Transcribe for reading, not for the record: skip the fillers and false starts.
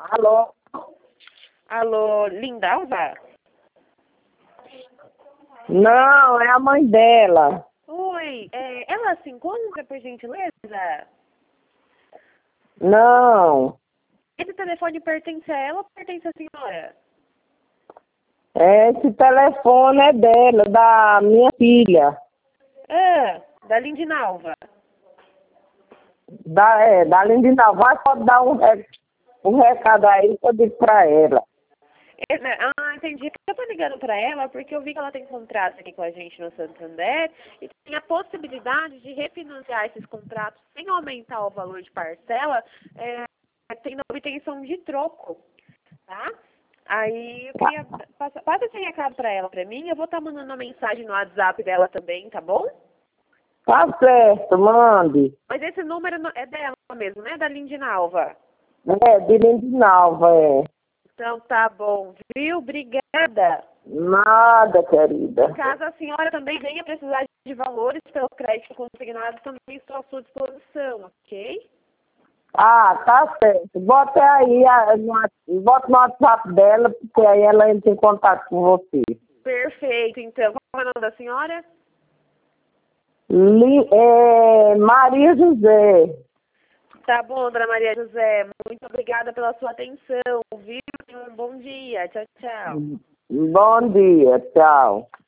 Alô? Alô, Lindalva? Não, é a mãe dela. Oi, ela se encontra, por gentileza? Não, Esse telefone pertence a ela ou pertence à senhora? esse telefone é dela, da minha filha. Da Lindinalva. Da Lindina. Vai pode dar um recado aí que eu digo pra ela. Entendi. Eu tô ligando pra ela porque eu vi que ela tem contratos aqui com a gente no Santander e tem a possibilidade de refinanciar esses contratos sem aumentar o valor de parcela, tendo a obtenção de troco, tá? Aí eu queria passa esse recado pra ela, pra mim. Eu vou estar mandando uma mensagem no WhatsApp dela também, tá bom? Tá certo, mande. Mas esse número é dela mesmo, né? Da Lindinalva. É, de Lindinalva, é. Então tá bom, viu? Obrigada. Nada, querida. Caso a senhora também venha precisar de valores pelo crédito consignado, também estou à sua disposição, ok? Ah, tá certo. Bota aí, bota no WhatsApp dela, porque aí ela entra em contato com você. Perfeito, então. Qual é o nome da senhora? Maria José. Tá bom, dona Maria José. Muito obrigada pela sua atenção, viu? Um bom dia. Tchau, tchau. Bom dia, tchau.